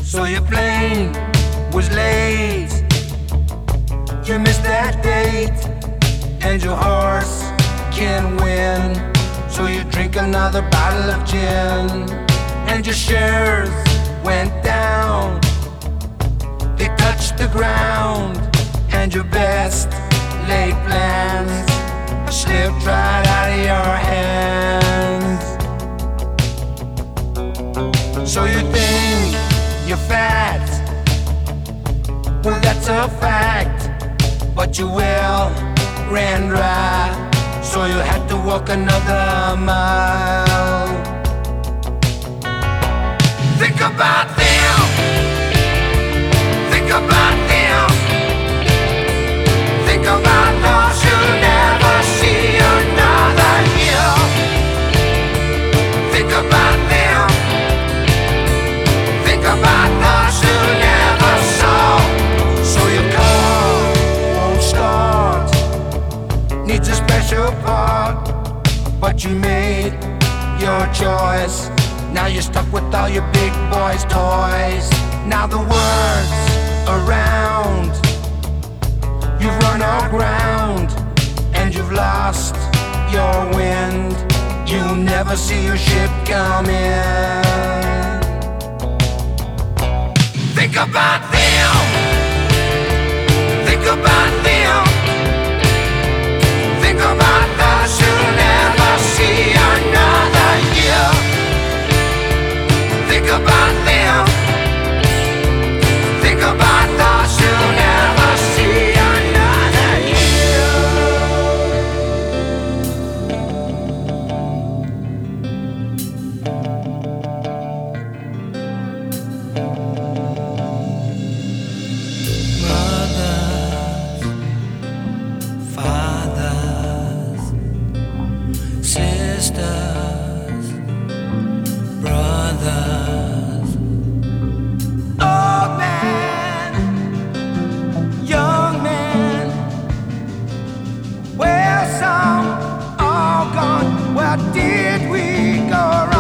So your plane was late, you missed that date, and your horse can't win. So you drink another bottle of gin, and your shares went down. They touched the ground, and your best laid plans slipped right out of your hands. So you think you're fat, well that's a fact, but your well ran dry, so you had to walk another mile. Think about them, think about them, think about those who never see another year. Think about them, think about those who never saw. So your car won't start, needs a special part, but you made your choice. Now you're stuck with all your big boys' toys. Now the words around, you've run aground, and you've lost your wind. You'll never see your ship come in. Think about them, think about them, think about those who never see another year. Think about them, think about those who never see another year. Mothers, fathers, sisters, brothers, old man, young man, where some all gone, where did we go wrong?